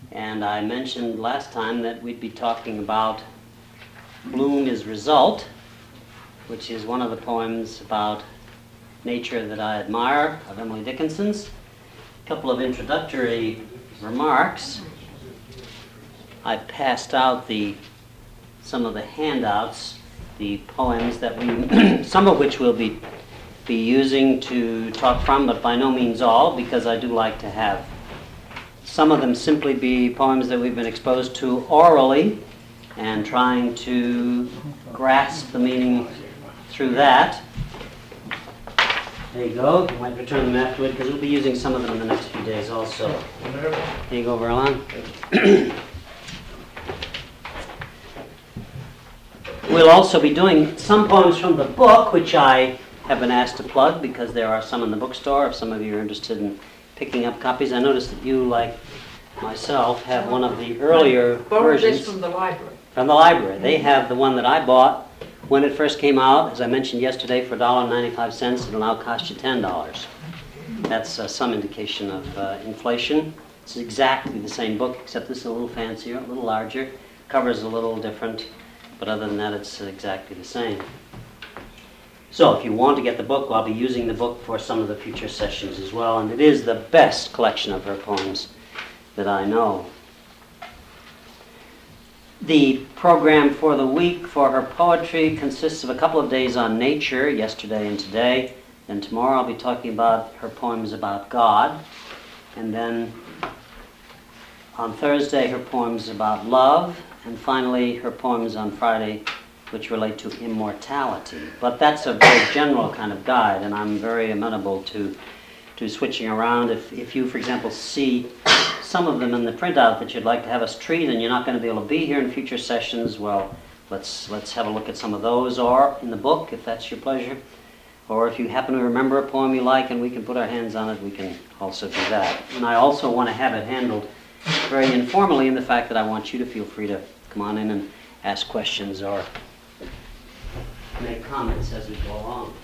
And I mentioned last time that we'd be talking about Bloom is Result, which is one of the poems about nature that I admire of Emily Dickinson's. A couple of introductory remarks. I passed out some of the handouts, the poems that we, some of which we'll be using to talk from, but by no means all, because I do like to have some of them simply be poems that we've been exposed to orally and trying to grasp the meaning through that. There you go. You might return them afterward because we'll be using some of them in the next few days also. There you go, Verlon. We'll also be doing some poems from the book, which I have been asked to plug because there are some in the bookstore if some of you are interested in picking up copies. I noticed that you, like myself, have one of the earlier versions. From the library. From the library. They have the one that I bought when it first came out, as I mentioned yesterday, for $1.95. It'll now cost you $10. That's some indication of inflation. It's exactly the same book, except this is a little fancier, a little larger. Cover's a little different, but other than that, it's exactly the same. So if you want to get the book, I'll be using the book for some of the future sessions as well, and it is the best collection of her poems that I know. The program for the week for her poetry consists of a couple of days on nature, yesterday and today. Then tomorrow I'll be talking about her poems about God. And then on Thursday, her poems about love. And finally, her poems on Friday, which relate to immortality. But that's a very general kind of guide, and I'm very amenable to switching around. If you, for example, see some of them in the printout that you'd like to have us treat and you're not going to be able to be here in future sessions, well, let's have a look at some of those, or in the book, if that's your pleasure. Or if you happen to remember a poem you like and we can put our hands on it, we can also do that. And I also want to have it handled very informally in the fact that I want you to feel free to come on in and ask questions or make comments as we go along.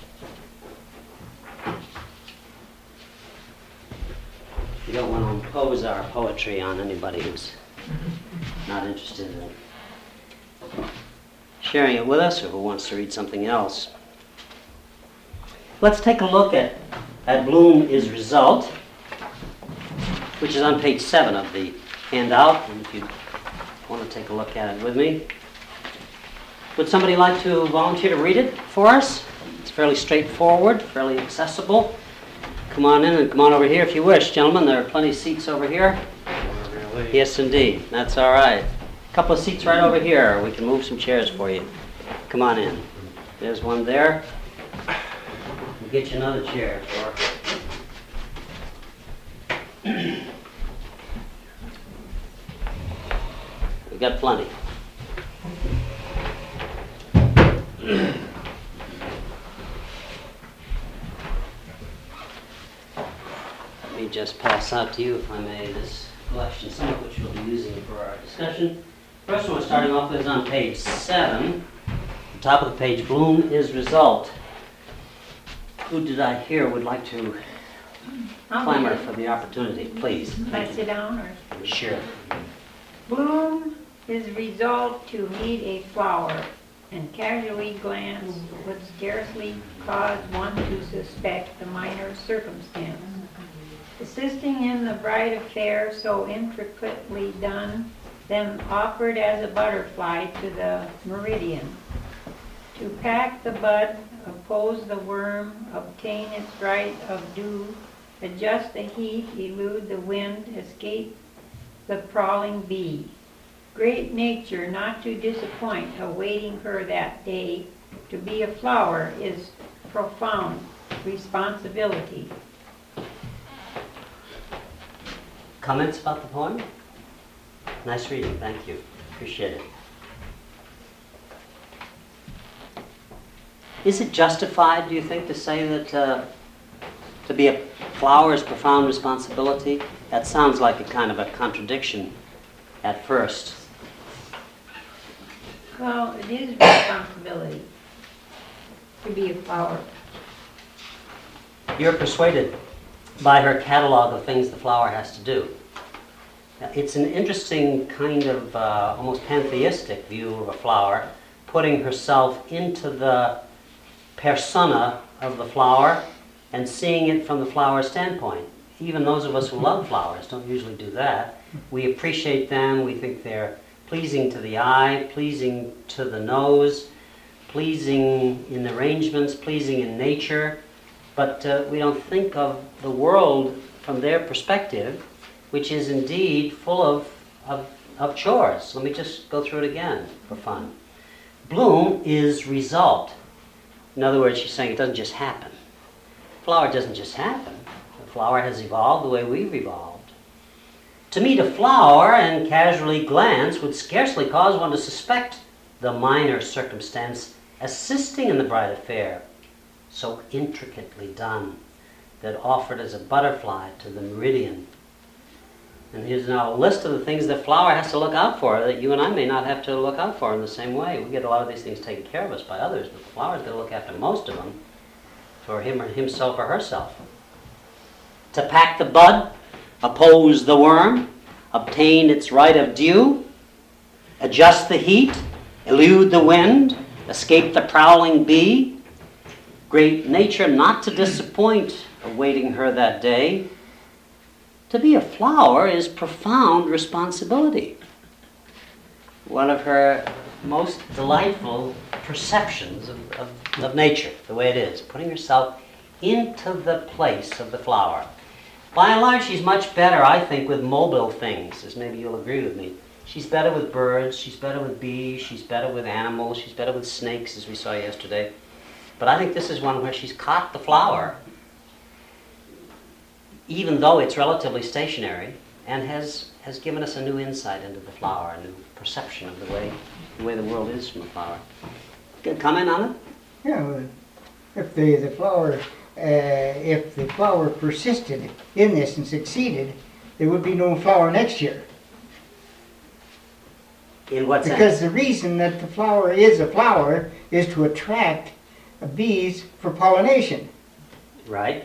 We don't want to impose our poetry on anybody who's not interested in sharing it with us or who wants to read something else. Let's take a look at Bloom is Result, which is on page 7 of the handout, and if you want to take a look at it with me. Would somebody like to volunteer to read it for us? It's fairly straightforward, fairly accessible. Come on in and come on over here if you wish, gentlemen. There are plenty of seats over here. Really? Yes, indeed. That's all right. A couple of seats right over here. We can move some chairs for you. Come on in. There's one there. We'll get you another chair. We've got plenty. Let me just pass out to you, if I may, this collection, some of which we'll be using for our discussion. First one we're starting off with is on page 7. The top of the page, Bloom is Result. Who did I hear would like to clamor for the opportunity? Please. Can I sit down? Or? Sure. Bloom is result to meet a flower, and casually glance would scarcely cause one to suspect the minor circumstance. Assisting in the bright affair so intricately done, then offered as a butterfly to the meridian. To pack the bud, oppose the worm, obtain its right of dew, adjust the heat, elude the wind, escape the prowling bee. Great nature not to disappoint, awaiting her that day. To be a flower is profound responsibility. Comments about the poem? Nice reading, thank you. Appreciate it. Is it justified, do you think, to say that to be a flower is profound responsibility? That sounds like a kind of a contradiction at first. Well, it is responsibility to be a flower. You're persuaded by her catalog of things the flower has to do. It's an interesting kind of almost pantheistic view of a flower, putting herself into the persona of the flower and seeing it from the flower's standpoint. Even those of us who love flowers don't usually do that. We appreciate them, we think they're pleasing to the eye, pleasing to the nose, pleasing in arrangements, pleasing in nature, but we don't think of the world from their perspective, which is indeed full of chores. Let me just go through it again for fun. Bloom is result. In other words, she's saying it doesn't just happen. Flower doesn't just happen. The flower has evolved the way we've evolved. To meet a flower and casually glance would scarcely cause one to suspect the minor circumstance assisting in the bright affair, so intricately done, that offered as a butterfly to the meridian. And here's now a list of the things that flower has to look out for that you and I may not have to look out for in the same way. We get a lot of these things taken care of us by others, but the flower's got to look after most of them for him or himself or herself. To pack the bud, oppose the worm, obtain its right of dew, adjust the heat, elude the wind, escape the prowling bee, great nature not to disappoint awaiting her that day. To be a flower is profound responsibility. One of her most delightful perceptions of nature, the way it is, putting herself into the place of the flower. By and large, she's much better, I think, with mobile things, as maybe you'll agree with me. She's better with birds, she's better with bees, she's better with animals, she's better with snakes, as we saw yesterday. But I think this is one where she's caught the flower, even though it's relatively stationary, and has given us a new insight into the flower, a new perception of the way the world is from the flower. Good comment on it? Yeah, well, if the flower persisted in this and succeeded, there would be no flower next year. In what sense? Because the reason that the flower is a flower is to attract bees for pollination. Right.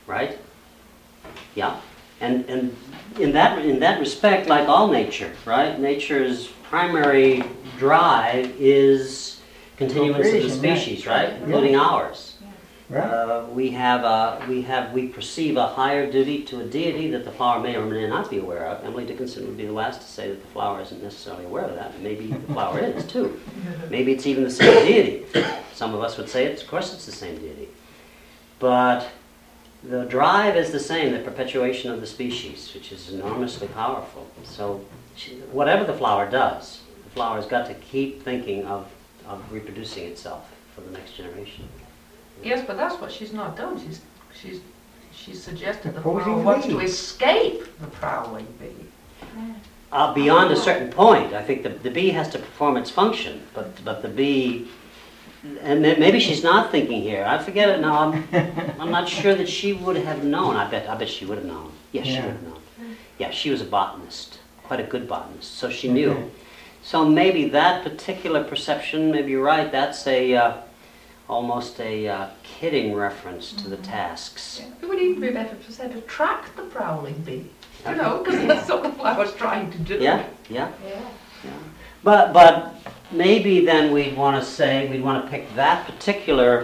Yeah. And in that respect, like all nature, right? Nature's primary drive is continuance of the species, right? Including ours. Right. We perceive a higher duty to a deity that the flower may or may not be aware of. Emily Dickinson would be the last to say that the flower isn't necessarily aware of that. Maybe the flower is too. Maybe it's even the same deity. Some of us would say of course it's the same deity. But the drive is the same, the perpetuation of the species, which is enormously powerful. So whatever the flower does, the flower's got to keep thinking of reproducing itself for the next generation. Yes, but that's what she's not done. She's suggested the Opposing flower wants bee. to escape the prowling bee. Beyond a certain point, I think the bee has to perform its function, but the bee, and maybe she's not thinking here. I forget it now. I'm not sure that she would have known. I bet she would have known. Yes, she would have known. Yeah, she was a botanist, quite a good botanist, so she knew. Okay. So maybe that particular perception, maybe you're right. That's almost a kidding reference to the tasks. It would even be better to say to attract the prowling bee. You know, because that's what the flower's trying to do. Yeah. But maybe then we'd want to pick that particular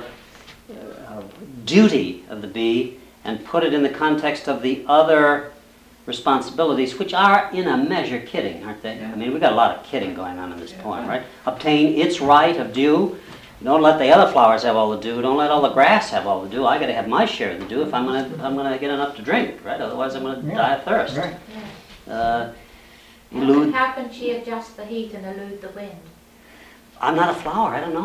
duty of the bee and put it in the context of the other responsibilities, which are in a measure kidding, aren't they? I mean, we've got a lot of kidding going on in this poem, right? Obtain its right of dew. Don't let the other flowers have all the dew. Don't let all the grass have all the dew. I got to have my share of the dew if I'm gonna get enough to drink, right? Otherwise, I'm gonna die of thirst. Right. What would happen? She adjusts the heat and elude the wind. I'm not a flower. I don't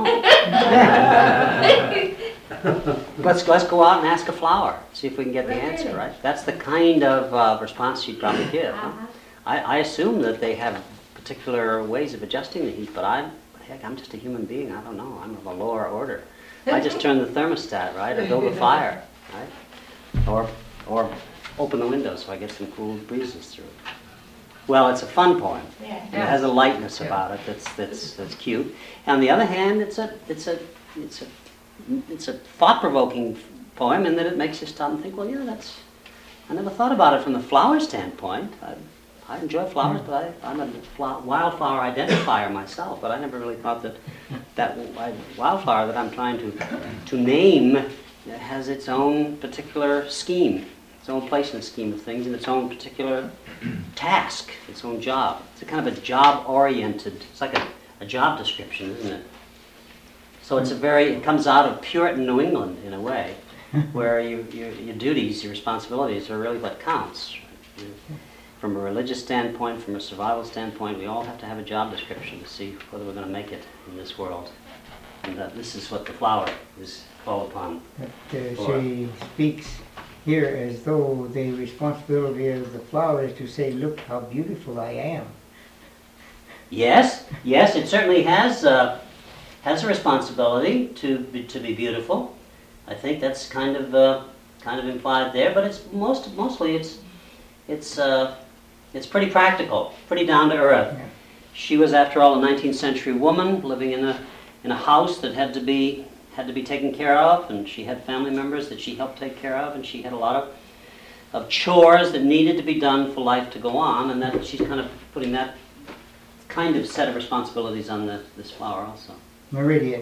know. Let's go out and ask a flower. See if we can get the answer, right? That's the kind of response she'd probably give. Huh? I assume that they have particular ways of adjusting the heat, but I'm just a human being. I don't know. I'm of a lower order. I just turn the thermostat, right, or build a fire, right, or open the window so I get some cool breezes through. Well, it's a fun poem. Yeah. It has a lightness about it that's cute. On the other hand, it's a thought-provoking poem in that it makes you stop and think. Well, I never thought about it from the flower standpoint. I enjoy flowers, but I'm a wildflower identifier myself, but I never really thought that wildflower that I'm trying to name has its own particular scheme, its own place in the scheme of things, and its own particular task, its own job. It's a kind of a job-oriented, it's like a job description, isn't it? So it comes out of Puritan New England in a way, where your duties, your responsibilities are really what counts. From a religious standpoint, from a survival standpoint, we all have to have a job description to see whether we're going to make it in this world. And this is what the flower is called upon. But she speaks here as though the responsibility of the flower is to say, look how beautiful I am. Yes, it certainly has a responsibility to be beautiful. I think that's kind of implied there, but it's mostly it's pretty practical, pretty down to earth. Yeah. She was, after all, a 19th century woman living in a house that had to be taken care of, and she had family members that she helped take care of, and she had a lot of chores that needed to be done for life to go on, and that she's kind of putting that kind of set of responsibilities on this flower also. Meridian.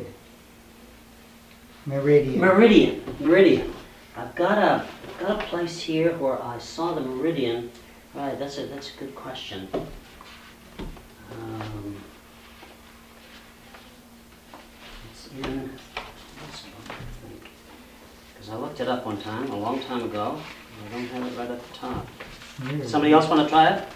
Meridian. I've got a place here where I saw the meridian. Right, that's a good question. It's in this book, I think, because I looked it up one time, a long time ago. I don't have it right at the top. Somebody else want to try it?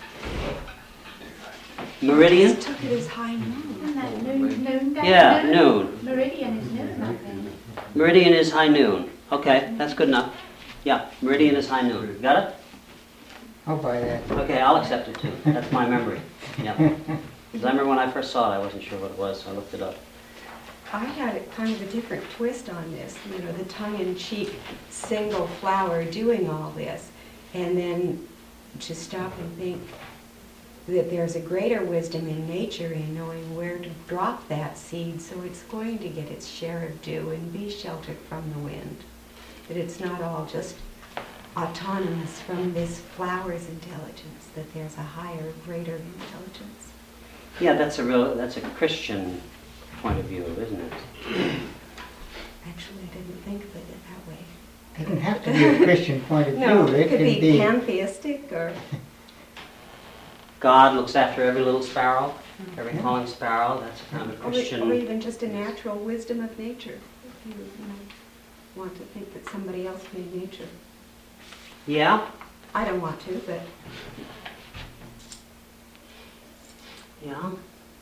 Meridian? I took it as high noon. Isn't that noon day? Yeah, noon. Meridian is noon, I think. Meridian is high noon. Okay, that's good enough. Yeah, meridian is high noon. Got it? I'll buy that. Okay, I'll accept it too. That's my memory. Yeah. Because I remember when I first saw it, I wasn't sure what it was, so I looked it up. I had kind of a different twist on this, the tongue-in-cheek single flower doing all this, and then to stop and think that there's a greater wisdom in nature in knowing where to drop that seed so it's going to get its share of dew and be sheltered from the wind. That it's not all just autonomous from this flower's intelligence, that there's a higher, greater intelligence. Yeah, that's a Christian point of view, isn't it? Actually, I didn't think of it that way. It doesn't have to be a Christian point of view. No, It it could can be pantheistic or... God looks after every little sparrow, every calling sparrow. That's a kind of Or Christian. even just a natural wisdom of nature. If you want to think that somebody else made nature. Yeah, I don't want to, but yeah.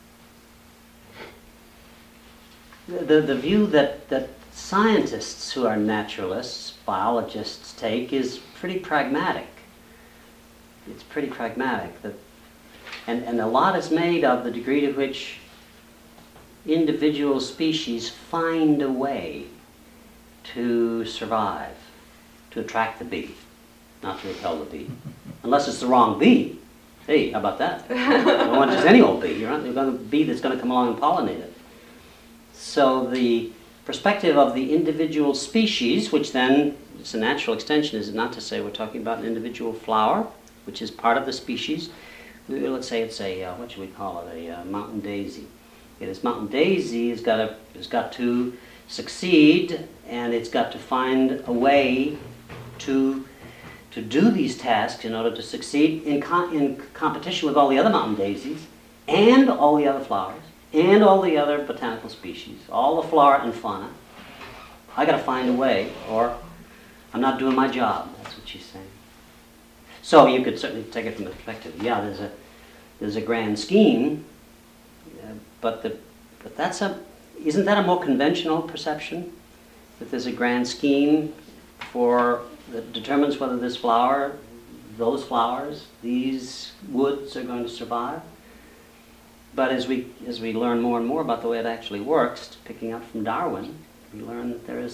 The view that scientists who are naturalists, biologists take is pretty pragmatic. It's pretty pragmatic. And a lot is made of the degree to which individual species find a way to survive, to attract the bee, not to repel the bee. Unless it's the wrong bee. Hey, how about that? You don't want just any old bee. You're not going to bee that's going to come along and pollinate it. So the perspective of the individual species, which then, it's a natural extension, is it not to say we're talking about an individual flower, which is part of the species. Let's say it's a, what should we call it, a mountain daisy. Okay, this mountain daisy has got to succeed, and it's got to find a way to do these tasks in order to succeed in competition with all the other mountain daisies, and all the other flowers, and all the other botanical species, all the flora and fauna. I got to find a way, or I'm not doing my job. That's what she's saying. So you could certainly take it from the perspective, yeah, there's a grand scheme, but isn't that a more conventional perception? That there's a grand scheme that determines whether this flower, those flowers, these woods are going to survive? But as we learn more and more about the way it actually works, picking up from Darwin, we learn that there's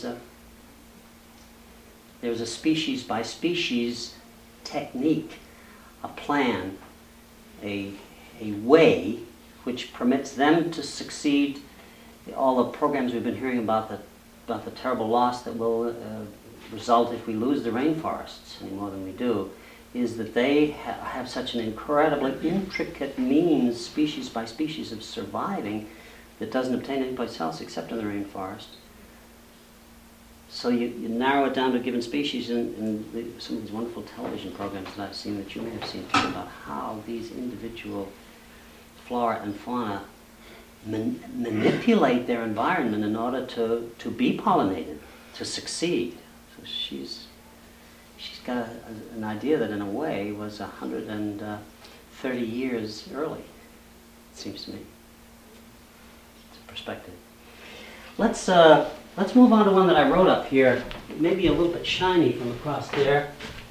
a species by species technique, a plan, a way which permits them to succeed. All the programs we've been hearing about the terrible loss that will result if we lose the rainforests any more than we do, is that they have such an incredibly intricate means, species by species, of surviving that doesn't obtain anyplace else except in the rainforest. So you narrow it down to a given species, and some of these wonderful television programs that I've seen, that you may have seen too, about how these individual flora and fauna manipulate their environment in order to be pollinated, to succeed. So she's got an idea that in a way was 130 years early, it seems to me. It's a perspective. Let's move on to one that I wrote up here. It may be a little bit shiny from across there.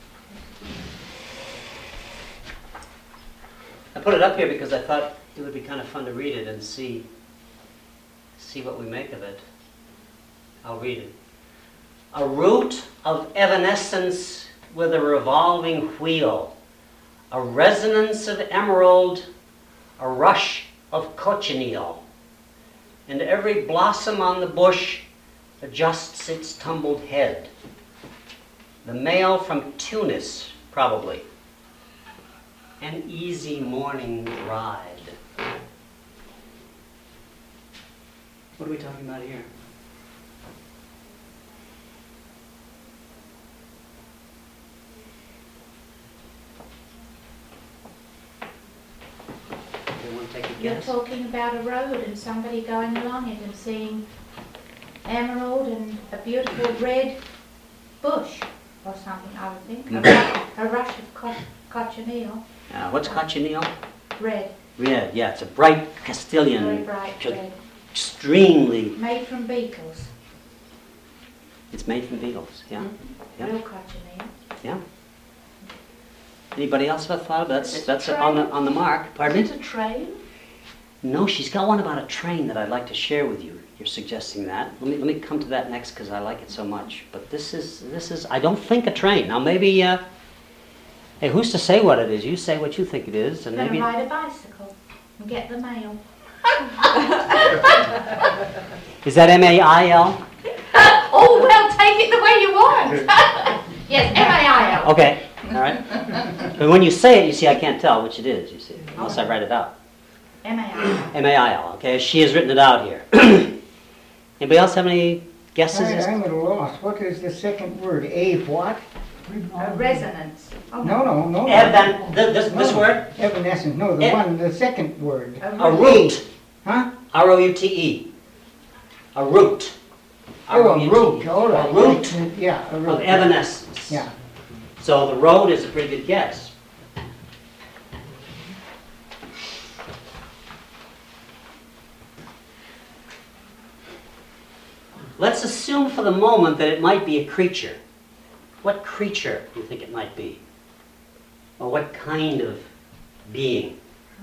I put it up here because I thought it would be kind of fun to read it and see what we make of it. I'll read it. A root of evanescence with a revolving wheel, a resonance of emerald, a rush of cochineal, and every blossom on the bush adjusts its tumbled head. The mail from Tunis, probably. An easy morning ride. What are we talking about here? Anyone take a You're guess? talking about a road and somebody going along it and seeing emerald and a beautiful red bush or something, I would think. A rush of cochineal. What's cochineal? Red. Red, yeah, it's a bright Very Castilian, bright red. extremely. Made from beetles. It's made from beetles, yeah. Yeah. Real cochineal. Yeah. Anybody else have a thought? Is it That's a on the mark. Pardon Is me? it a train? No, she's got one about a train that I'd like to share with you. You're suggesting that. Let me come to that next because I like it so much. But this is I don't think a train. Now maybe hey, who's to say what it is? You say what you think it is, and Gonna maybe ride a bicycle and get the mail. is that M-A-I-L? Oh, well, take it the way you want. Yes, M-A-I-L. Okay, all right. But when you say it, you see, I can't tell which it is. You see, unless I write it out. M-A-I-L. M-A-I-L. Okay, she has written it out here. Anybody else have any guesses? I'm at a loss. What is the second word? A what? A resonance. Oh, No. This word? Evanescence. No, the second word. A root. Huh? R-O-U-T-E. A root. Oh, a root. All right. A root Yeah, a root. of evanescence. Yeah. So the road is a pretty good guess. Let's assume for the moment that it might be a creature. What creature do you think it might be? Or what kind of being?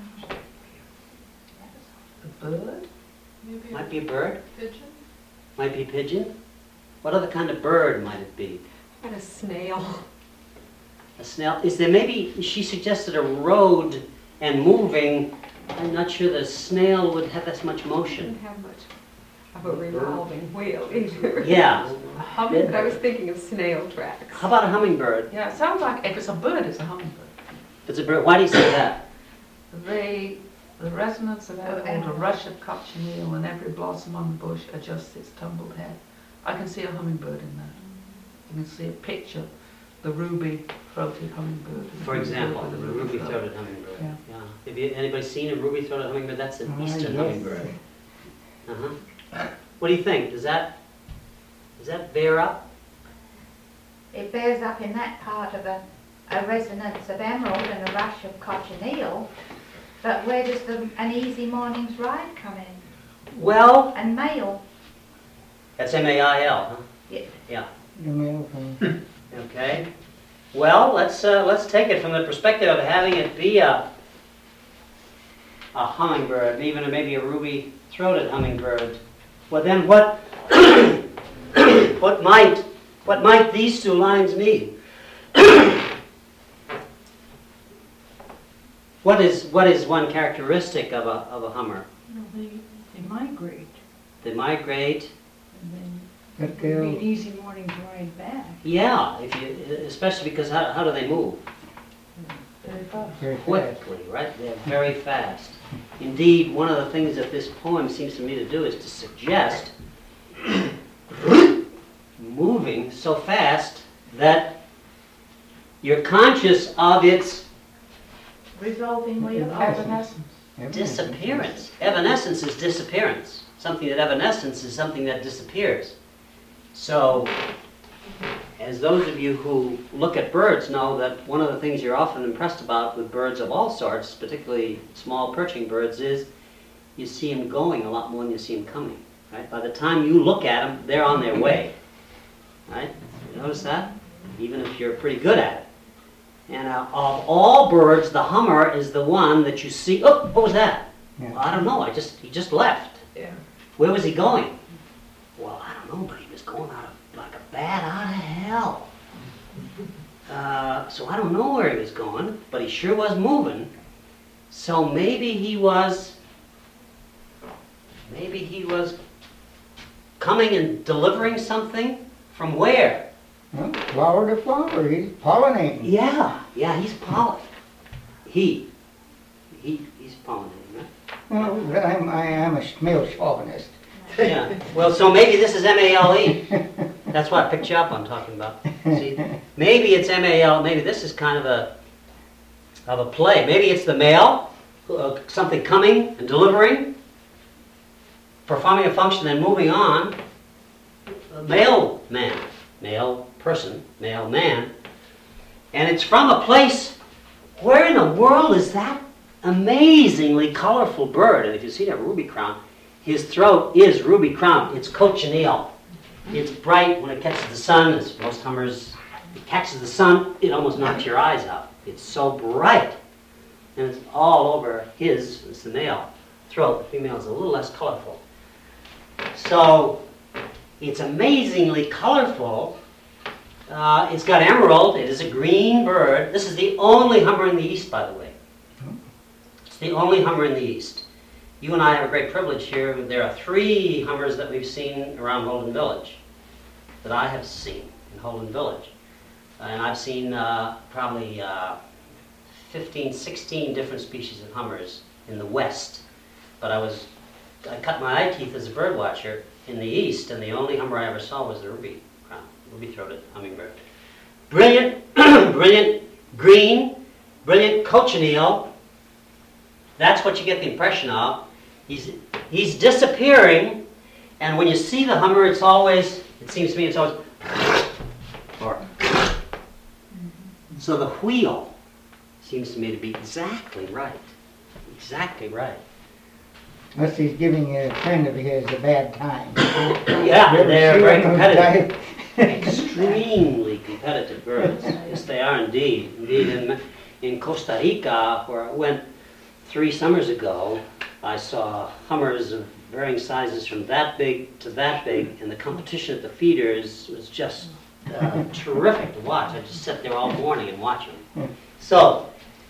A bird? Might be a bird? Pigeon? Might be a pigeon? What other kind of bird might it be? And a snail. A snail? Is there maybe, she suggested a road and moving. I'm not sure that a snail would have this much motion. Didn't have much of a revolving wheel either. Yeah. But I was thinking of snail tracks. How about a hummingbird? Yeah, it sounds like if it's a bird, it's a hummingbird. It's a bird. Why do you say that? The resonance of emerald, a rush of cochineal, and every blossom on the bush adjusts its tumbled head. I can see a hummingbird in that. You can see a picture, the ruby-throated hummingbird. For example, With the a ruby throat. ruby-throated hummingbird. Yeah. Have anybody seen a ruby-throated hummingbird? That's an eastern yes. hummingbird. What do you think? Does that bear up? It bears up in that part of a resonance of emerald and a rush of cochineal. But where does an easy morning's ride come in? Well, And mail. that's M-A-I-L, huh? Yeah. Yeah. The mail from Okay. Well, let's take it from the perspective of having it be a hummingbird, even maybe a ruby-throated hummingbird. Well, then what what might these two lines mean? What is one characteristic of a hummer? They migrate, They migrate. and that then it'd be they'll an easy morning ride back. Yeah, especially because how do they move? Very fast. very fast. quickly, right? They're very fast. Indeed, one of the things that this poem seems to me to do is to suggest moving so fast that you're conscious of its Revolving wheel of evanescence. disappearance. Evanescence is disappearance. Something that evanescence is something that disappears. So, as those of you who look at birds know that one of the things you're often impressed about with birds of all sorts, particularly small perching birds, is you see them going a lot more than you see them coming. Right? By the time you look at them, they're on their way. Right? You notice that? Even if you're pretty good at it. And of all birds, the hummer is the one that you see. Oh, what was that? Yeah. Well, I don't know. He just left. Yeah. Where was he going? Well, I don't know, but he was going out of like a bat out of hell. So I don't know where he was going, but he sure was moving. So maybe he was coming and delivering something from where? Well, flower to flower, he's pollinating. Yeah, he's pollinating. He's pollinating, right? Well, I am a male chauvinist. Yeah. Well, so maybe this is M-A-L-E. That's what I picked you up on talking about. See, maybe it's M-A-L. Maybe this is kind of a play. Maybe it's the male, something coming and delivering, performing a function, and moving on. Male man, male person, male man, and it's from a place. Where in the world is that amazingly colorful bird? And if you see that ruby crown, his throat is ruby crown. It's cochineal. It's bright when it catches the sun, as most hummers, it catches the sun, it almost knocks your eyes out. It's so bright. And it's all over it's the male throat. The female is a little less colorful. So it's amazingly colorful. It's got emerald. It is a green bird. This is the only hummer in the East, by the way. It's the only hummer in the East. You and I have a great privilege here. There are 3 hummers that we've seen around Holden Village, that I have seen in Holden Village. And I've seen probably 15, 16 different species of hummers in the West. But I cut my eye teeth as a bird watcher in the East, and the only hummer I ever saw was the ruby crown, ruby-throated hummingbird. Brilliant, brilliant green, brilliant cochineal. That's what you get the impression of. He's disappearing, and when you see the hummer, it seems to me, it's always, or, so the wheel seems to me to be exactly right. Exactly right. Unless he's giving a friend of his a bad time. Yeah, they're very competitive. competitive. Extremely competitive birds. Yes, they are indeed. Indeed, in Costa Rica, where I went 3 summers ago, I saw hummers of varying sizes from that big to that big, and the competition at the feeders was just terrific to watch. I just sat there all morning and watched them. So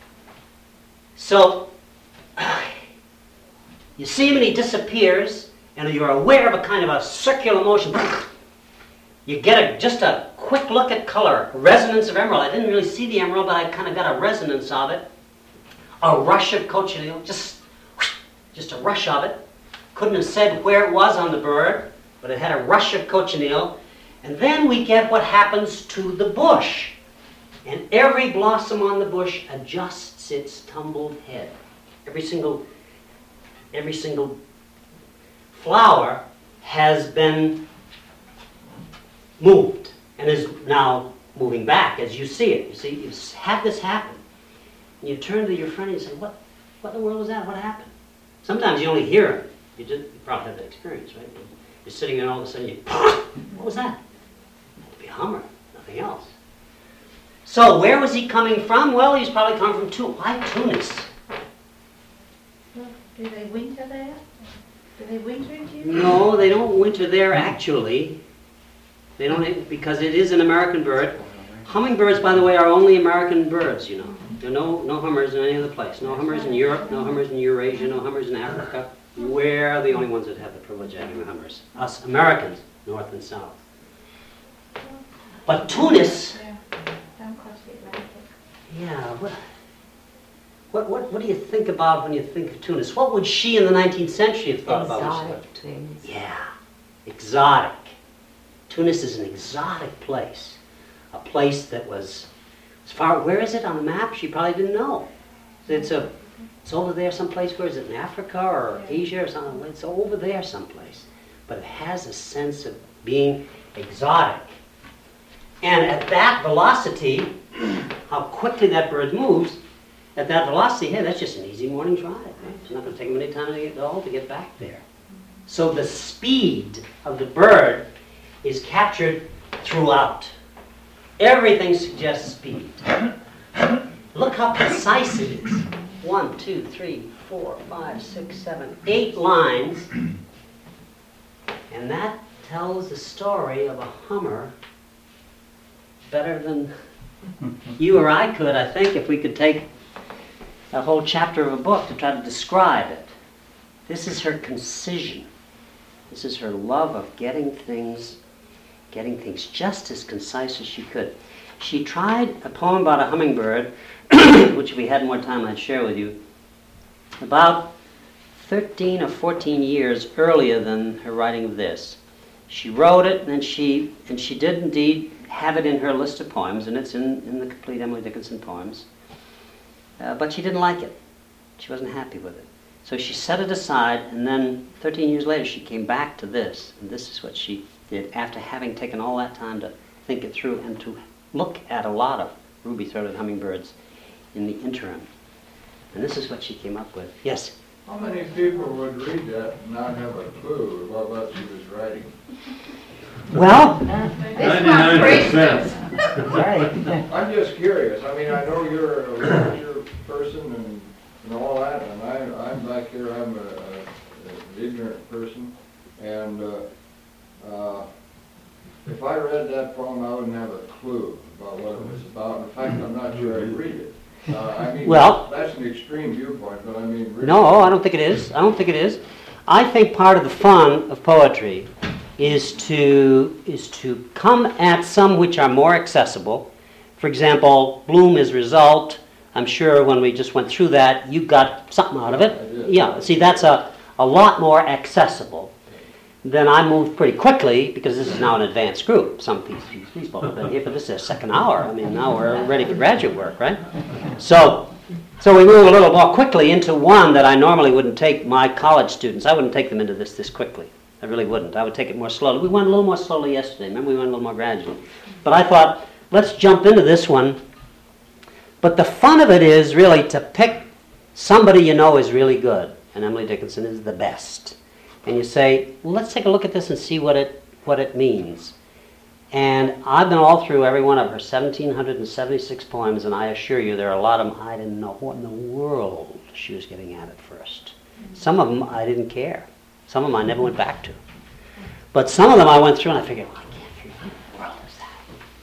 you see him and he disappears, and you're aware of a kind of a circular motion. You get just a quick look at color, resonance of emerald. I didn't really see the emerald, but I kind of got a resonance of it. A rush of cochineal, just a rush of it. Couldn't have said where it was on the bird, but it had a rush of cochineal. And then we get what happens to the bush. And every blossom on the bush adjusts its tumbled head. Every single flower has been moved and is now moving back as you see it. You see, you have this happen. And you turn to your friend and you say, what in the world was that? What happened? Sometimes you only hear it. You probably have that experience, right? You're sitting there and all of a sudden what was that? It had to be a hummer, nothing else. So where was he coming from? Well, he's probably coming from why Tunis? Well, do they winter there? Do they winter in Tunis? No, they don't winter there actually. They don't, because it is an American bird. Hummingbirds, by the way, are only American birds, you know. There are no hummers in any other place. No hummers in Europe, no hummers in Eurasia, no hummers in Africa. We're the only ones that have the privilege of having hummers. Us Americans, north and south. But Tunis, Yeah, down across the Atlantic. yeah, well, What do you think about when you think of Tunis? What would she in the 19th century have thought about? Exotic things. Yeah, exotic. Tunis is an exotic place. A place that was as far, where is it on the map? She probably didn't know. It's over there someplace. Where is it, in Africa or Asia or something? It's over there someplace. But it has a sense of being exotic. And at that velocity, how quickly that bird moves, at that velocity, hey, that's just an easy morning's ride. Right? It's not going to take them any time at all to get back there. So the speed of the bird is captured throughout. Everything suggests speed. Look how precise it is. 1, 2, 3, 4, 5, 6, 7, 8 lines. And that tells the story of a hummer better than you or I could, I think, if we could take a whole chapter of a book to try to describe it. This is her concision. This is her love of getting things just as concise as she could. She tried a poem about a hummingbird, which if we had more time I'd share with you, about 13 or 14 years earlier than her writing of this. She wrote it, and she did indeed have it in her list of poems, and it's in the complete Emily Dickinson poems. But she didn't like it. She wasn't happy with it. So she set it aside, and then 13 years later she came back to this, and this is what she did after having taken all that time to think it through and to look at a lot of ruby-throated hummingbirds in the interim. And this is what she came up with. Yes? How many people would read that and not have a clue what she was writing? Well, 99%. Right. I'm just curious. I mean, I know you're a literature person and all that, and I'm back here, I'm an ignorant person, and if I read that poem, I wouldn't have a clue about what it was about. In fact, I'm not sure I'd read it. I mean, well, that's an extreme viewpoint, but I mean... Really, no, I don't think it is. I don't think it is. I think part of the fun of poetry is to come at some which are more accessible. For example, Bloom is result. I'm sure when we just went through that, you got something out of it. I did. Yeah, see, that's a lot more accessible. Then I moved pretty quickly, because this is now an advanced group. Some people have been here for this is their second hour. I mean, now we're ready for graduate work, right? So we move a little more quickly into one that I normally wouldn't take my college students. I wouldn't take them into this quickly. I really wouldn't. I would take it more slowly. We went a little more slowly yesterday. Remember, we went a little more gradually. But I thought, let's jump into this one. But the fun of it is really to pick somebody you know is really good. And Emily Dickinson is the best. And you say, well, let's take a look at this and see what it means. And I've been all through every one of her 1,776 poems, and I assure you there are a lot of them I didn't know what in the world she was getting at first. Some of them I didn't care. Some of them I never went back to. But some of them I went through and I figured, well, I can't figure out what in the world is that.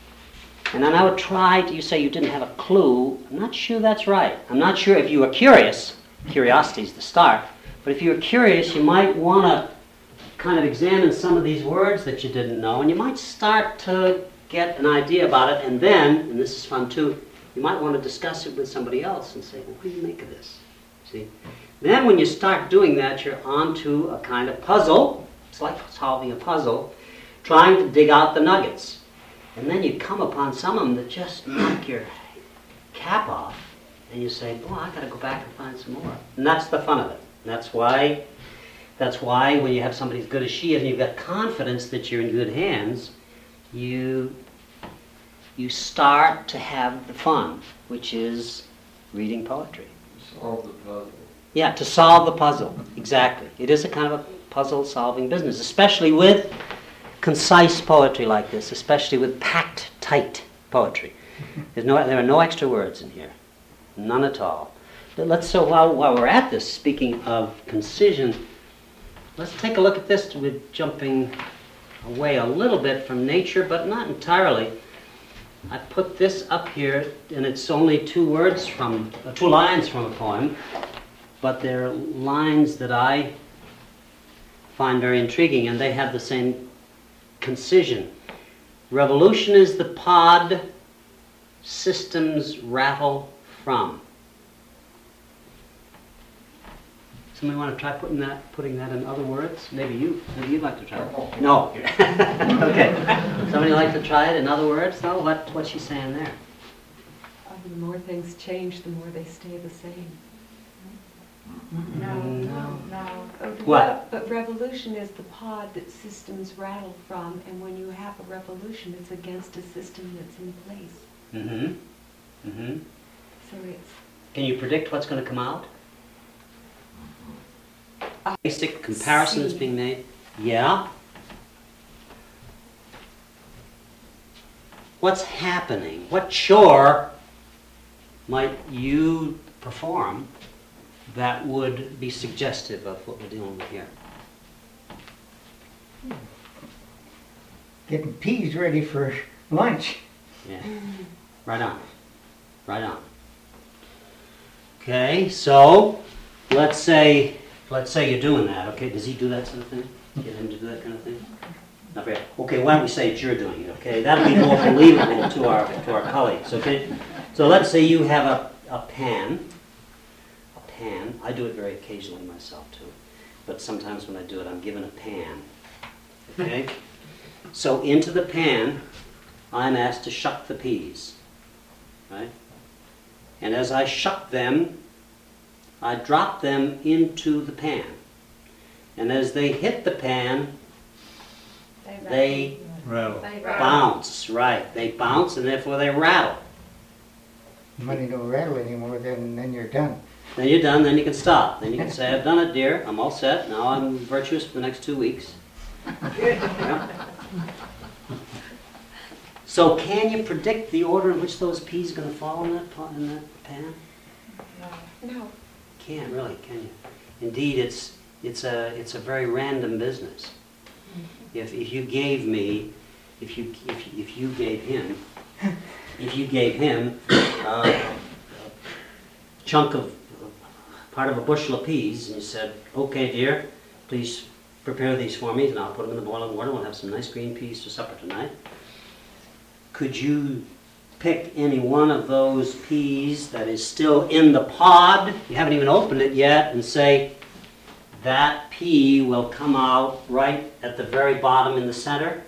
And then I would try to, you say you didn't have a clue. I'm not sure that's right. I'm not sure if you were curious. Curiosity is the start. But if you were curious, you might want to kind of examine some of these words that you didn't know, and you might start to get an idea about it, and then, and this is fun too, you might want to discuss it with somebody else and say, well, what do you make of this? See? Then when you start doing that, you're onto a kind of puzzle. It's like solving a puzzle, trying to dig out the nuggets. And then you come upon some of them that just knock your cap off, and you say, boy, I got to go back and find some more. And that's the fun of it. That's why when you have somebody as good as she is and you've got confidence that you're in good hands, you start to have the fun, which is reading poetry. Solve the puzzle. Yeah, to solve the puzzle, exactly. It is a kind of a puzzle-solving business, especially with concise poetry like this, especially with packed, tight poetry. There are no extra words in here, none at all. So while we're at this, speaking of concision, let's take a look at this with jumping away a little bit from nature, but not entirely. I put this up here, and it's only two lines from a poem, but they're lines that I find very intriguing, and they have the same concision. Revolution is the pod systems rattle from. Somebody want to try putting that in other words? Maybe you'd like to try it. No. Okay. Somebody like to try it in other words? No. What's she saying there? The more things change, the more they stay the same. No. What? But revolution is the pod that systems rattle from, and when you have a revolution, it's against a system that's in place. Mm-hmm. Mm-hmm. So it's Can you predict what's going to come out? Basic comparisons see. being made. Yeah. What's happening? What chore might you perform that would be suggestive of what we're dealing with here? Getting peas ready for lunch. Yeah. Right on. Right on. Okay, so let's say you're doing that. Okay, does he do that sort of thing? Get him to do that kind of thing? Not very. Okay, why don't we say it's you're doing it? Okay, that'll be more believable to our colleagues. Okay, so let's say you have a pan. I do it very occasionally myself too, but sometimes when I do it, I'm given a pan. Okay, so into the pan, I'm asked to shuck the peas. Right? And as I shuck them, I drop them into the pan. And as they hit the pan, they bounce. Right. They bounce and therefore they rattle. Money don't rattle anymore, then you're done. Then you're done, then you can stop. Then you can say, I've done it, dear. I'm all set. Now I'm virtuous for the next 2 weeks. Yeah. So can you predict the order in which those peas are going to fall in that pan? no. Can't really, can you? Indeed, it's a very random business. If you gave me, if you gave him a chunk of part of a bushel of peas, and you said, "Okay, dear, please prepare these for me, and I'll put them in the boiling water. We'll have some nice green peas for supper tonight." Could you pick any one of those peas that is still in the pod, you haven't even opened it yet, and say, that pea will come out right at the very bottom in the center?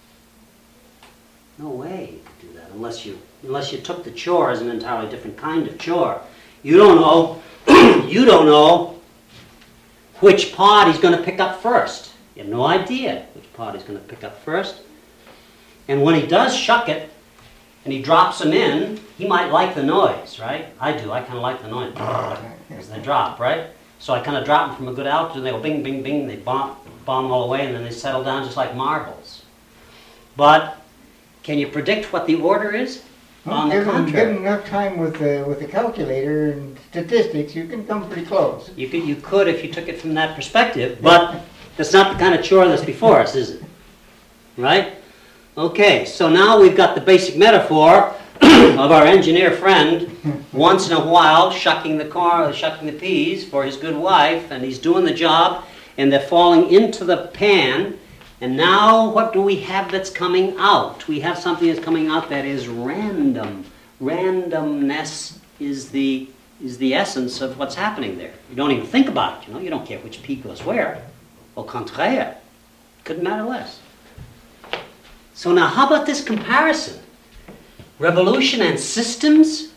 No way you could do that unless you took the chore as an entirely different kind of chore. You don't know you don't know which pod he's going to pick up first. You have no idea which pod he's going to pick up first. And when he does shuck it, and he drops them in, he might like the noise, right? I do. I kind of like the noise as they drop, right? So I kind of drop them from a good altitude, and they go bing, bing, bing, they bomb all the way, and then they settle down just like marbles. But can you predict what the order is? On the contrary. Given enough time with the calculator and statistics, you can come pretty close. You could if you took it from that perspective, but that's not the kind of chore that's before us, is it? Right? Okay, so now we've got the basic metaphor of our engineer friend once in a while shucking the peas for his good wife, and he's doing the job, and they're falling into the pan. And now what do we have that's coming out? We have something that's coming out that is random. Randomness is the essence of what's happening there. You don't even think about it, you don't care which pea goes where. Au contraire, couldn't matter less. So now how about this comparison? Revolution and systems?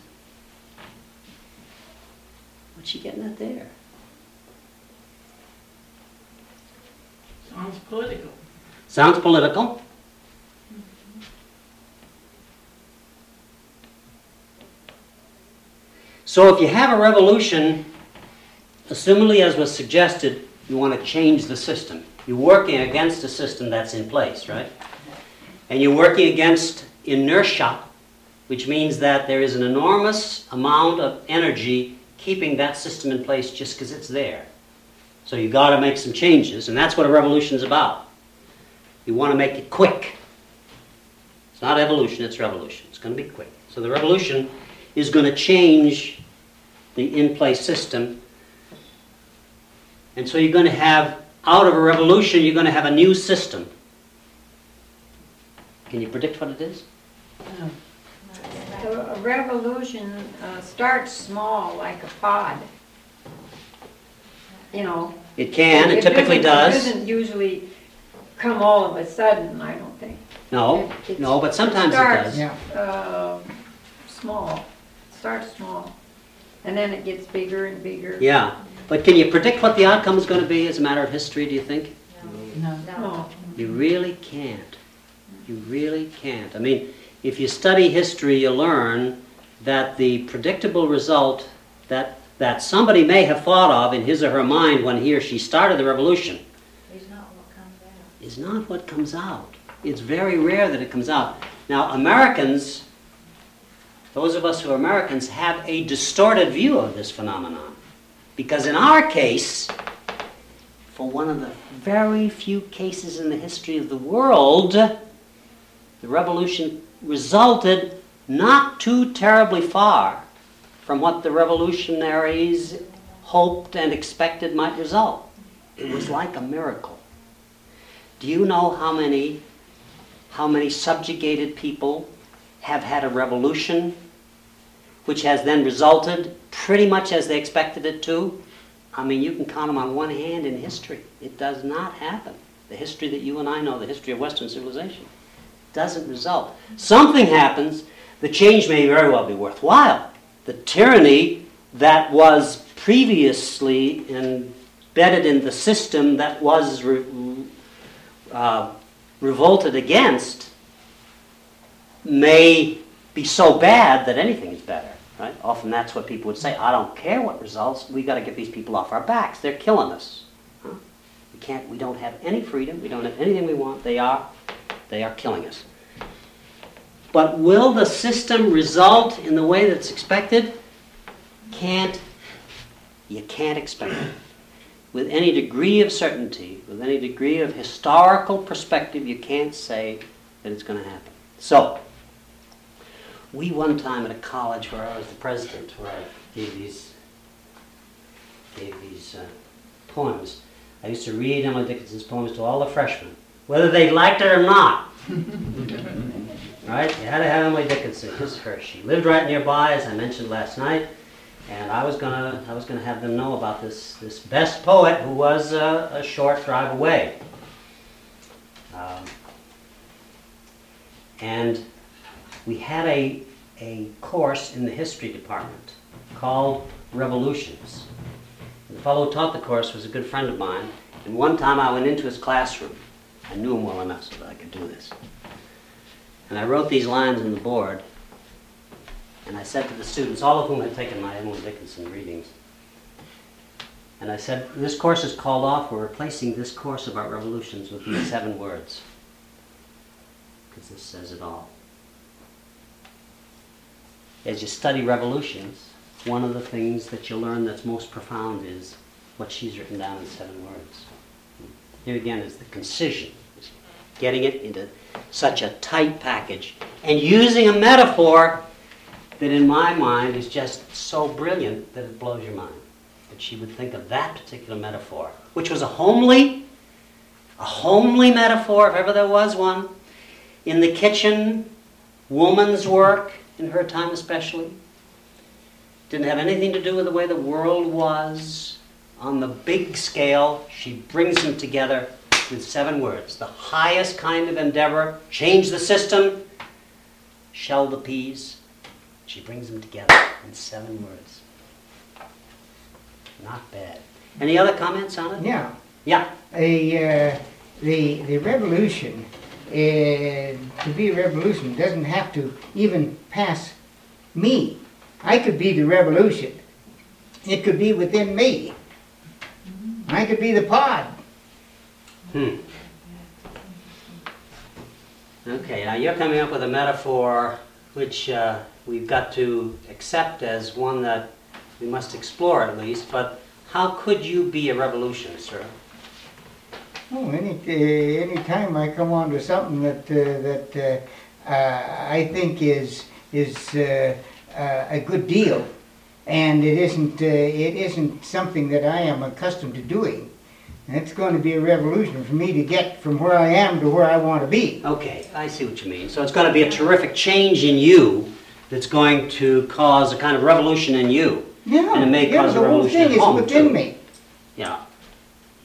What's she getting at there? Sounds political. Sounds political. So if you have a revolution, assumingly as was suggested, you want to change the system. You're working against a system that's in place, right? And you're working against inertia, which means that there is an enormous amount of energy keeping that system in place just because it's there. So you've got to make some changes, and that's what a revolution is about. You want to make it quick. It's not evolution, it's revolution. It's going to be quick. So the revolution is going to change the in-place system. And so you're going to have, out of a revolution, you're going to have a new system. Can you predict what it is? A revolution starts small, like a pod. you know. It can, it typically doesn't- does. It doesn't usually come all of a sudden, I don't think. No, It's- no, but sometimes it starts, does. Yeah. Small, starts small, and then it gets bigger and bigger. Yeah, but can you predict what the outcome is going to be as a matter of history, do you think? No. No. You really can't. You really can't. I mean, if you study history, you learn that the predictable result that somebody may have thought of in his or her mind when he or she started the revolution It's not what comes out. is not what comes out. It's very rare that it comes out. Now, Americans, those of us who are Americans, have a distorted view of this phenomenon. Because in our case, for one of the very few cases in the history of the world, the revolution resulted not too terribly far from what the revolutionaries hoped and expected might result. It was like a miracle. Do you know how many subjugated people have had a revolution which has then resulted pretty much as they expected it to? I mean, you can count them on one hand in history. It does not happen. The history that you and I know, the history of Western civilization, doesn't result. Something happens, the change may very well be worthwhile. The tyranny that was previously embedded in the system that was revolted against may be so bad that anything is better. Right? Often that's what people would say. I don't care what results. We got to get these people off our backs. They're killing us. Huh? We don't have any freedom. We don't have anything we want. They are killing us. But will the system result in the way that's expected? You can't expect it. With any degree of certainty, with any degree of historical perspective, you can't say that it's going to happen. So, we one time at a college where I was the president, where I gave these poems. I used to read Emily Dickinson's poems to all the freshmen, whether they liked it or not. Right? You had to have Emily Dickinson. Just her. She lived right nearby, as I mentioned last night, and I was gonna have them know about this best poet who was a short drive away. And we had a course in the history department called Revolutions. The fellow who taught the course was a good friend of mine, and one time I went into his classroom. I knew him well enough so that I could do this. And I wrote these lines on the board, and I said to the students, all of whom had taken my Emily Dickinson readings, and I said, this course is called off. We're replacing this course about revolutions with these 7 words, because this says it all. As you study revolutions, one of the things that you learn that's most profound is what she's written down in 7 words. Here again is the concision, getting it into such a tight package, and using a metaphor that in my mind is just so brilliant that it blows your mind. That she would think of that particular metaphor, which was a homely metaphor, if ever there was one, in the kitchen, woman's work, in her time especially. Didn't have anything to do with the way the world was. On the big scale, she brings them together with 7 words. The highest kind of endeavor, change the system, shell the peas. She brings them together in 7 words. Not bad. Any other comments on it? Yeah. Yeah. The revolution, to be a revolution, doesn't have to even pass me. I could be the revolution. It could be within me. I could be the pod. Okay, now you're coming up with a metaphor which we've got to accept as one that we must explore at least, but how could you be a revolution, sir? Oh, any time I come on to something that I think is a good deal, and it isn't something that I am accustomed to doing, it's going to be a revolution for me to get from where I am to where I want to be. Okay, I see what you mean. So it's going to be a terrific change in you that's going to cause a kind of revolution in you. Yeah, And it may cause a the whole revolution thing at is home, within too. me. Yeah.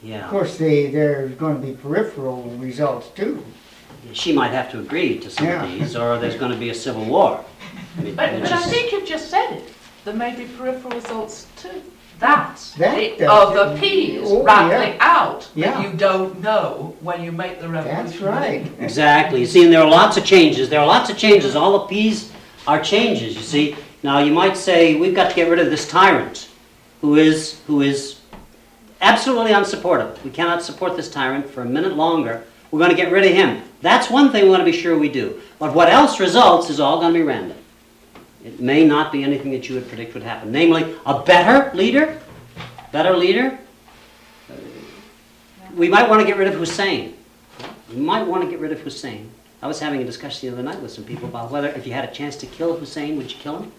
Yeah. Of course, there's going to be peripheral results too. She might have to agree to some Yeah. of these, or there's going to be a civil war. I mean, But which I is- think you've just said it. There may be peripheral results too. That, That of does the it. peas Oh, rattling yeah. out Yeah. that you don't know when you make the revolution. That's right. Exactly. You see, and there are lots of changes. There are lots of changes. All the P's are changes, you see. Now, you might say, we've got to get rid of this tyrant who is absolutely unsupportive. We cannot support this tyrant for a minute longer. We're going to get rid of him. That's one thing we want to be sure we do. But what else results is all going to be random. It may not be anything that you would predict would happen. Namely, a better leader. We might want to get rid of Hussein. We might want to get rid of Hussein. I was having a discussion the other night with some people about whether if you had a chance to kill Hussein, would you kill him?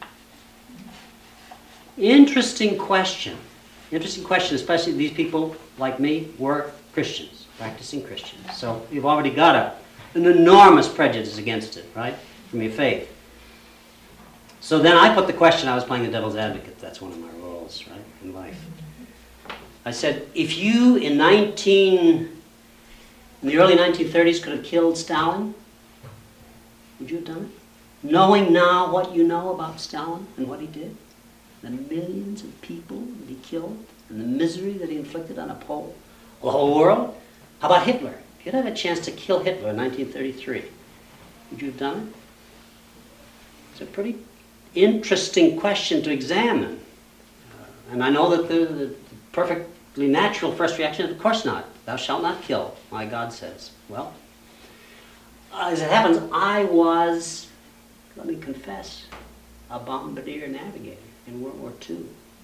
Interesting question. Interesting question, especially these people, like me, were Christians, practicing Christians. So you've already got an enormous prejudice against it, right, from your faith. So then I put the question, I was playing the devil's advocate, that's one of my roles, right, in life. I said, if you in the early 1930s could have killed Stalin, would you have done it? Knowing now what you know about Stalin and what he did, the millions of people that he killed, and the misery that he inflicted on the whole world. How about Hitler? If you'd had a chance to kill Hitler in 1933, would you have done it? It's a pretty interesting question to examine. And I know that the perfectly natural first reaction is, of course not. Thou shalt not kill, my God says. Well, as it happens, I was, let me confess, a bombardier navigator in World War II.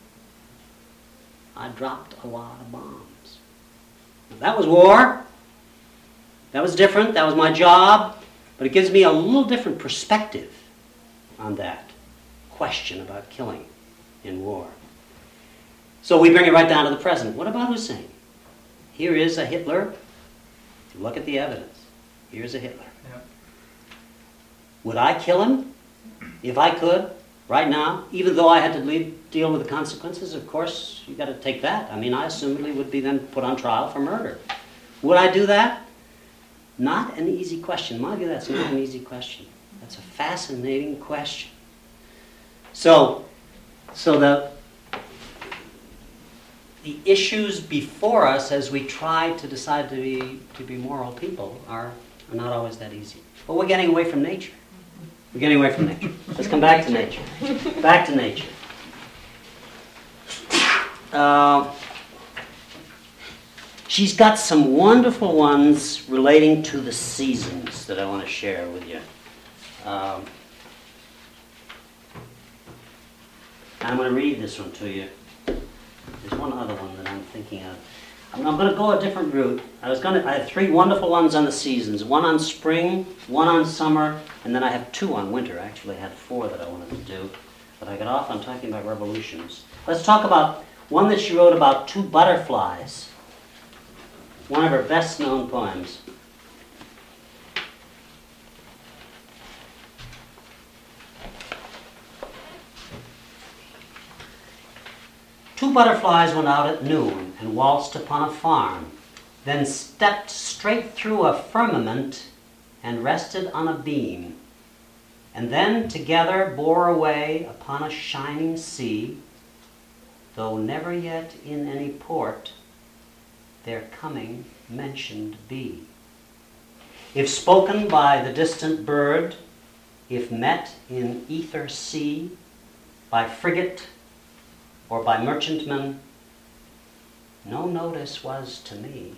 I dropped a lot of bombs. Now, that was war. That was different. That was my job. But it gives me a little different perspective on that question about killing in war. So we bring it right down to the present. What about Hussein? Here is a Hitler. Look at the evidence. Here's a Hitler. Yep. Would I kill him if I could, right now, even though I had to deal with the consequences? Of course, you got to take that. I mean, I assumedly would be then put on trial for murder. Would I do that? Not an easy question. In my view, that's not an easy question. That's a fascinating question. So the issues before us as we try to decide to be moral people are not always that easy. But we're getting away from nature. We're getting away from nature. Let's come back to nature. Back to nature. She's got some wonderful ones relating to the seasons that I want to share with you. I'm going to read this one to you. There's one other one that I'm thinking of. I'm going to go a different route. I have three wonderful ones on the seasons. One on spring, one on summer, and then I have two on winter. Actually, I had four that I wanted to do, but I got off on talking about revolutions. Let's talk about one that she wrote about two butterflies. One of her best-known poems. Two butterflies went out at noon and waltzed upon a farm, then stepped straight through a firmament and rested on a beam, and then together bore away upon a shining sea, though never yet in any port their coming mentioned be. If spoken by the distant bird, if met in ether sea, by frigate or by merchantman, no notice was to me.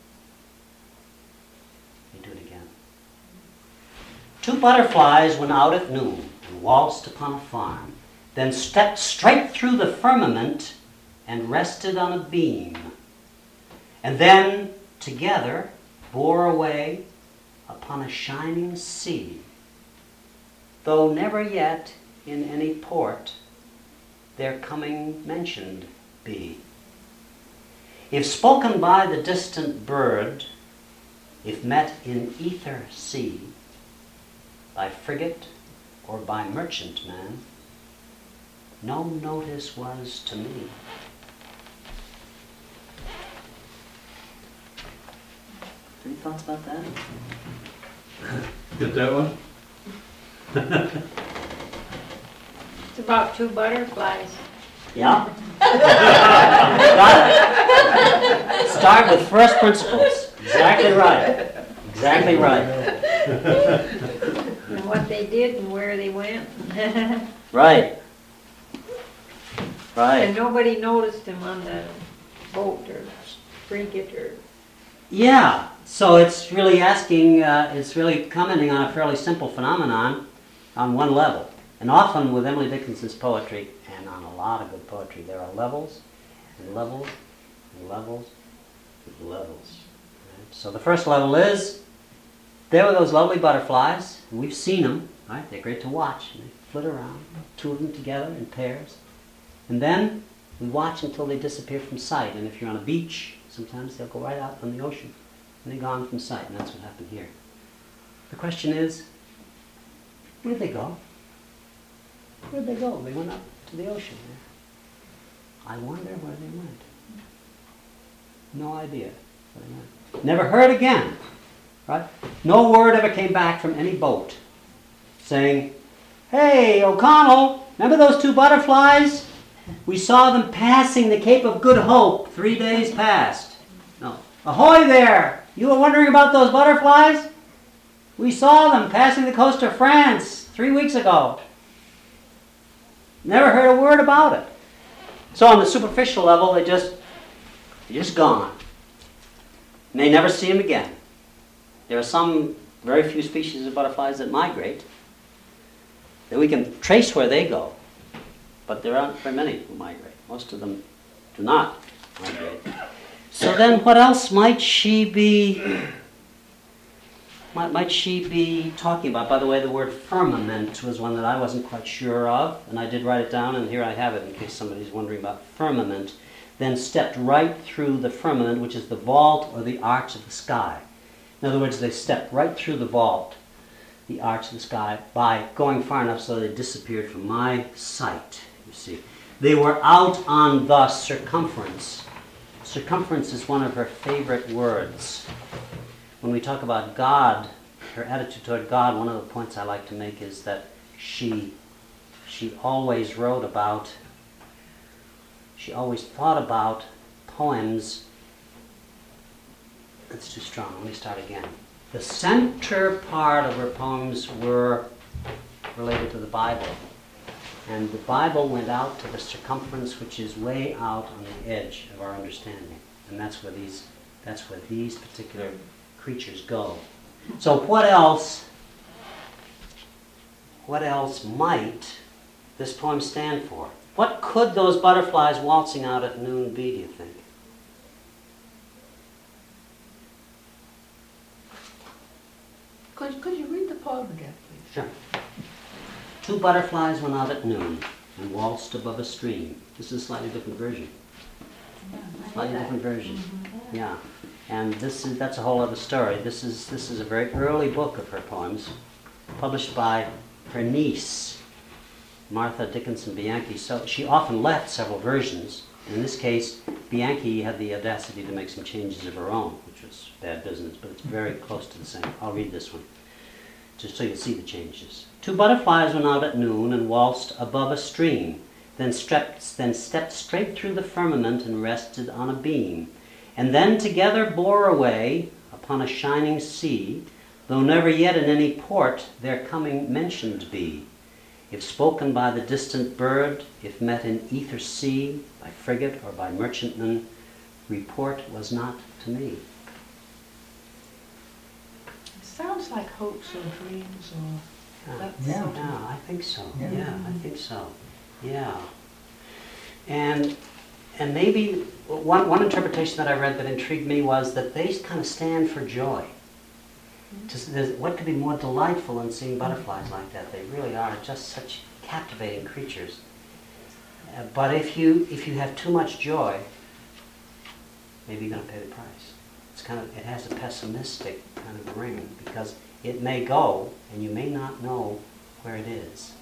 Let me do it again. Two butterflies went out at noon and waltzed upon a farm, then stepped straight through the firmament and rested on a beam, and then together bore away upon a shining sea, though never yet in any port their coming mentioned be. If spoken by the distant bird, if met in ether sea, by frigate or by merchantman, no notice was to me. Any thoughts about that? Get that one? It's about two butterflies. Yeah? Got it. Start with first principles. Exactly right. Exactly right. And what they did and where they went. Right. Right. And nobody noticed them on the boat or frigate or. Yeah. So it's really asking, it's really commenting on a fairly simple phenomenon on one level. And often with Emily Dickinson's poetry, and on a lot of good poetry, there are levels and levels and levels and levels. Right? So the first level is, there were those lovely butterflies, and we've seen them, right? They're great to watch. And they flit around, two of them together in pairs. And then we watch until they disappear from sight. And if you're on a beach, sometimes they'll go right out on the ocean, and they're gone from sight, and that's what happened here. The question is, where'd they go? Where'd they go? They went up to the ocean. I wonder where they went. No idea where they went. Never heard again. Right? No word ever came back from any boat saying, "Hey, O'Connell, remember those two butterflies? We saw them passing the Cape of Good Hope 3 days past." No. "Ahoy there! You were wondering about those butterflies? We saw them passing the coast of France 3 weeks ago." Never heard a word about it. So on the superficial level, they're just gone. And they never see them again. There are some very few species of butterflies that migrate, that we can trace where they go, but there aren't very many who migrate. Most of them do not migrate. So then what else might she be talking about? By the way, the word firmament was one that I wasn't quite sure of, and I did write it down, and here I have it in case somebody's wondering about firmament. Then stepped right through the firmament, which is the vault or the arch of the sky. In other words, they stepped right through the vault, the arch of the sky, by going far enough so they disappeared from my sight, you see. They were out on the circumference. Circumference is one of her favorite words. When we talk about God, her attitude toward God, one of the points I like to make is that she always wrote about, she always thought about poems. That's too strong. Let me start again. The center part of her poems were related to the Bible. And the Bible went out to the circumference, which is way out on the edge of our understanding. And that's where these particular creatures go. So what else might this poem stand for? What could those butterflies waltzing out at noon be, do you think? Could you read the poem again, please? Sure. Two butterflies went out at noon and waltzed above a stream. This is a slightly different version. Slightly different version. Yeah. And that's a whole other story. This is a very early book of her poems, published by her niece, Martha Dickinson Bianchi. So she often left several versions. In this case, Bianchi had the audacity to make some changes of her own, which was bad business, but it's very close to the same. I'll read this one, just so you'll see the changes. Two butterflies went out at noon and waltzed above a stream, then stepped straight through the firmament and rested on a beam, and then together bore away upon a shining sea, though never yet in any port their coming mentioned be. If spoken by the distant bird, if met in ether sea, by frigate or by merchantman, report was not to me. It sounds like hopes or dreams or... Yeah. Yeah, I think so. Yeah. Yeah, I think so. Yeah. And maybe one interpretation that I read that intrigued me was that they kind of stand for joy. What could be more delightful than seeing butterflies like that? They really are just such captivating creatures. But if you have too much joy, maybe you're going to pay the price. It has a pessimistic kind of ring, because it may go and you may not know where it is.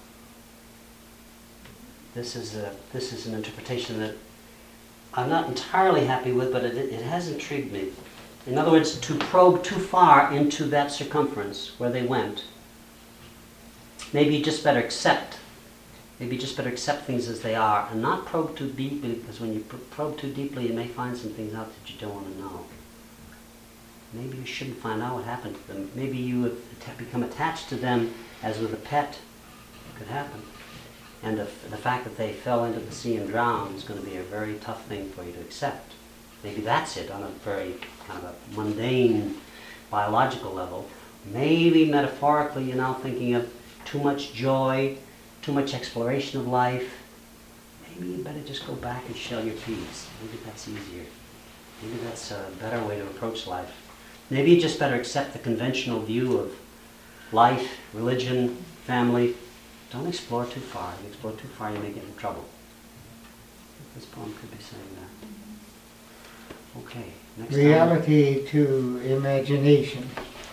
This is an interpretation that I'm not entirely happy with, but it has intrigued me In other words, to probe too far into that circumference where they went. Maybe you just better accept. Maybe you just better accept things as they are and not probe too deeply, because when you probe too deeply, you may find some things out that you don't want to know. Maybe you shouldn't find out what happened to them. Maybe you have become attached to them as with a pet. It could happen. And the fact that they fell into the sea and drowned is going to be a very tough thing for you to accept. Maybe that's it on a very kind of a mundane biological level. Maybe metaphorically you're now thinking of too much joy, too much exploration of life. Maybe you better just go back and shell your peas. Maybe that's easier. Maybe that's a better way to approach life. Maybe you just better accept the conventional view of life, religion, family. Don't explore too far. If you explore too far, you may get in trouble. This poem could be saying that. Okay, next time. Reality to imagination.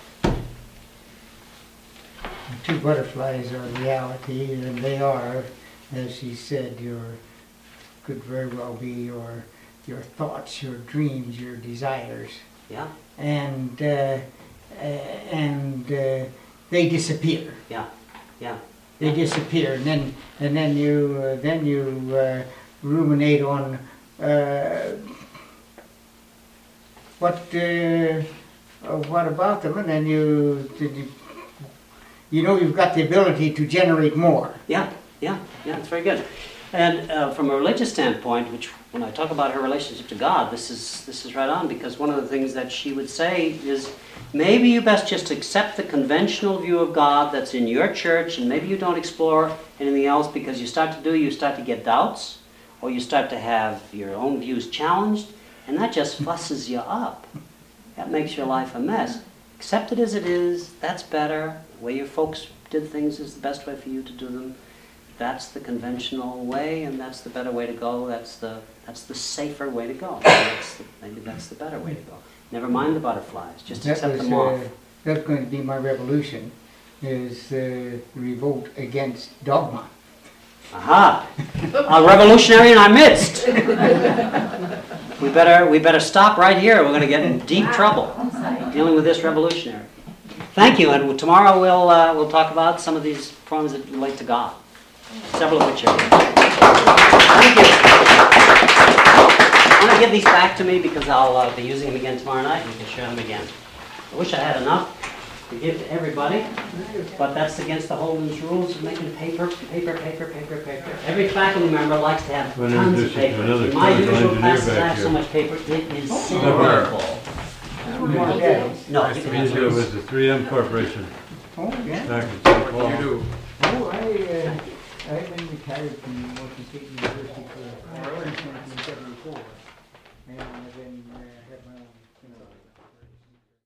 The two butterflies are reality, and they are, as she said, could very well be your thoughts, your dreams, your desires. Yeah, And they disappear. yeah. They disappear, and then you ruminate on what about them, and then you know you've got the ability to generate more. Yeah, it's very good. And from a religious standpoint, which when I talk about her relationship to God, this is right on, because one of the things that she would say is, maybe you best just accept the conventional view of God that's in your church, and maybe you don't explore anything else, because you start to get doubts, or you start to have your own views challenged, and that just fusses you up. That makes your life a mess. Accept it as it is. That's better. The way your folks did things is the best way for you to do them. That's the conventional way, and that's the better way to go. That's the safer way to go. Maybe that's the better way to go. Never mind the butterflies. Just accept them off. That's going to be my revolution, is revolt against dogma. Aha! A revolutionary in our midst. We better stop right here. We're going to get in deep trouble dealing with this revolutionary. Thank you. And tomorrow we'll talk about some of these poems that relate to God. Several of which are here. Thank you. I'm going to give these back to me because I'll be using them again tomorrow night, and you can share them again. I wish I had enough to give to everybody, but that's against the Holden's rules of making paper. Every faculty member likes to have tons of paper. In my usual classes, I have so much paper, it is sinful. No, you can have It was the 3M Corporation Oh, yeah. back in St. Paul. You do. Oh, I've been retired from Washington State University for 1974, and I've been had my own,